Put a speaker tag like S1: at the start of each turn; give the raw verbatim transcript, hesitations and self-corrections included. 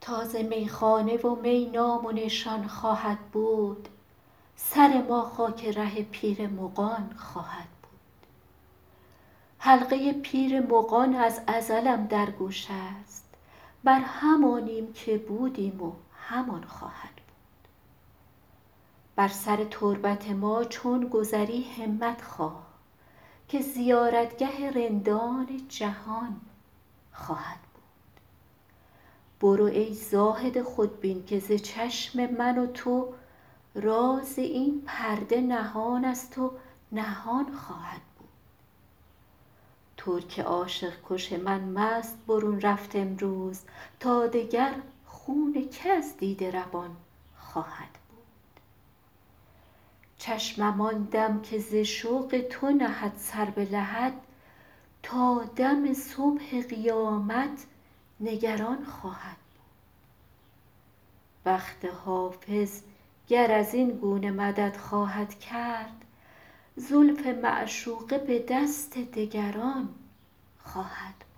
S1: تازه میخانه و می نام و نشان خواهد بود، سر ما خاک ره پیر مغان خواهد بود. حلقه پیر مغان از ازلم در گوش است، بر همانیم که بودیم و همان خواهد بود. بر سر تربت ما چون گذری همت خواه، که زیارتگه رندان جهان خواهد بود. برو ای زاهد خودبین که ز چشم من و تو، راز این پرده نهان است و نهان خواهد بود. ترک عاشق کش من مست برون رفت امروز، تا دگر خون که از دیده روان خواهد بود. چشمم آن دم که ز شوق تو نهد سر به لحد، تا دم صبح قیامت نگران خواهد بود. بخت حافظ گر از این گونه مدد خواهد کرد، زلف معشوقه به دست دگران خواهد بود.